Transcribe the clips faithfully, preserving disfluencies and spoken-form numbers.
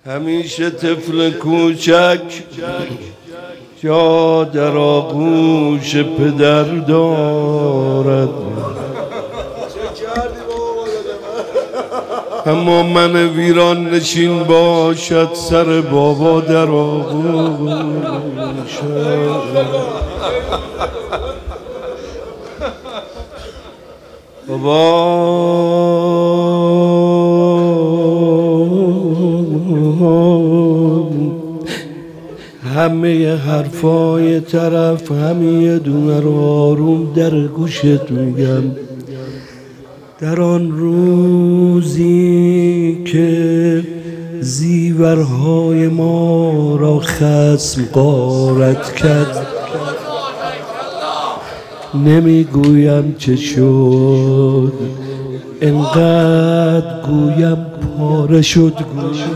همیشه طفل کوچک جا در آغوش پدر دارد، اما من ویران نشین باشد سر بابا در آغوش. بابا همه حرفای طرف همه دونه رو آروم در گوشت میگم. در آن روزی که زیورهای ما را خصم غارت کرد، نمیگویم چه شد، انقدر گویم پاره شد گویم.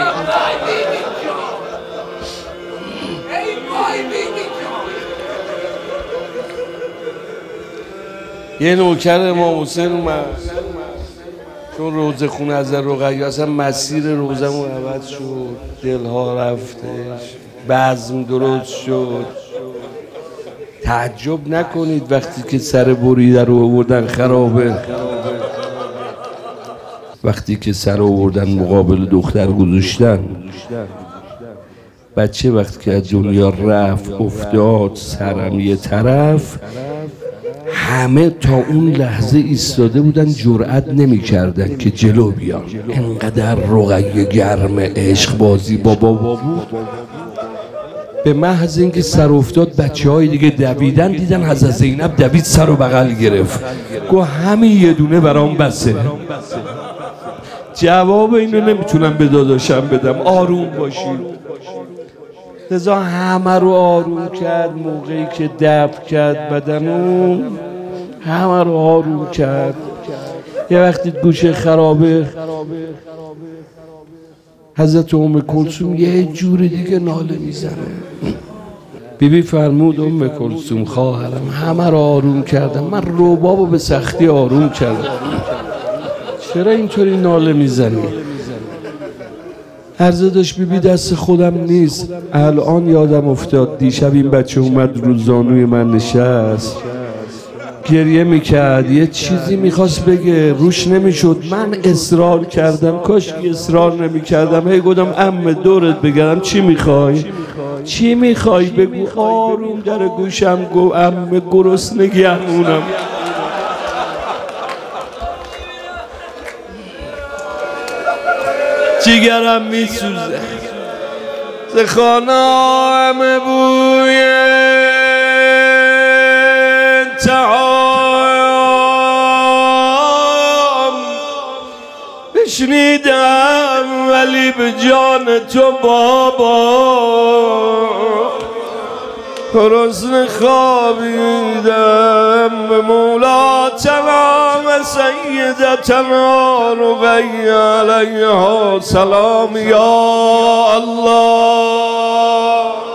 یه نوکر امام حسین اومد، چون روزه خونه از رقیه اصلا مسیر روزمون عوض شد، دلها رفتش، بزم درست شد. تعجب نکنید وقتی که سر بریده رو آوردن خرابه، وقتی که سر آوردن مقابل دختر گذاشتن، بچه وقتی که از دنیا رفت افتاد سرم یه طرف، همه تا اون لحظه ایستاده بودن، جرئت نمی کردن که جلو بیان. انقدر رقیه گرم عشق بازی با بابا بود. به محض اینکه سر افتاد بچه های دیگه دویدن، دیدن حضرت زینب دوید سر و بغل گرفت، گفت همین یه دونه برام بسه. جواب اینو نمیتونم به داداشم بدم، آروم باشید. لذا همه رو آروم کرد، موقعی که دفع کرد بدنو همه رو آروم کرد. یه وقتی گوشه خرابه، حضرت ام کلثوم یه جور دیگه ناله میزنه. بیبی فرمود ام کلثوم خواهرم همه رو آروم کردم، من ربابو به سختی آروم کردم، چرا اینطوری ناله میزنی؟ عرضه داشت بیبی دست خودم نیست، الان یادم افتاد دیشب این بچه اومد رو زانوی من نشست، گریه میکرد، یه چیزی میخواست بگه روش نمیشد، من اصرار کردم، کاش اصرار نمیکردم، هی گفتم عمه دورت بگردم چی میخوای؟ چی میخوای بگو؟ آروم در گوشم گو عمه گرسنگی همونم. جیگرم میسوزه ز خانه‌ام بوی طعام بشنیدم، ولی به جان تو بابا گرسنه خوابیدم. به مولاتنا و سیدتنا رقیه علیها سلام یا الله.